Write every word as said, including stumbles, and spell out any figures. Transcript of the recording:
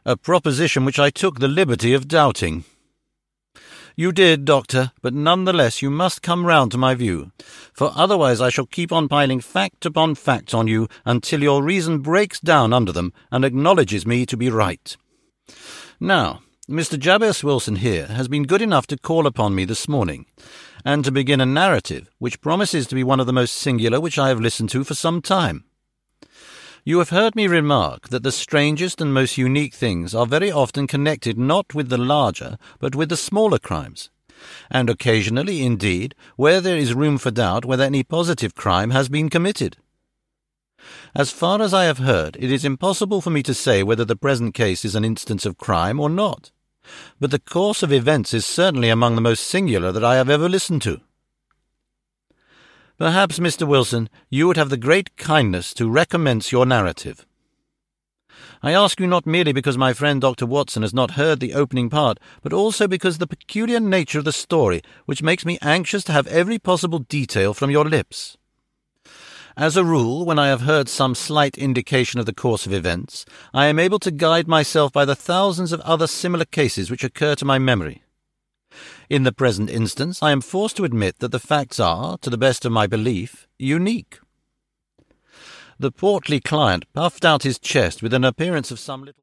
a proposition which I took the liberty of doubting. You did, Doctor, but nonetheless you must come round to my view, for otherwise I shall keep on piling fact upon fact on you until your reason breaks down under them and acknowledges me to be right. Now, Mister Jabez Wilson here has been good enough to call upon me this morning, and to begin a narrative which promises to be one of the most singular which I have listened to for some time. You have heard me remark that the strangest and most unique things are very often connected not with the larger, but with the smaller crimes, and occasionally, indeed, where there is room for doubt whether any positive crime has been committed. As far as I have heard, it is impossible for me to say whether the present case is an instance of crime or not, but the course of events is certainly among the most singular that I have ever listened to. Perhaps, Mister Wilson, you would have the great kindness to recommence your narrative. I ask you not merely because my friend Doctor Watson has not heard the opening part, but also because of the peculiar nature of the story, which makes me anxious to have every possible detail from your lips. As a rule, when I have heard some slight indication of the course of events, I am able to guide myself by the thousands of other similar cases which occur to my memory. In the present instance, I am forced to admit that the facts are, to the best of my belief, unique. The portly client puffed out his chest with an appearance of some little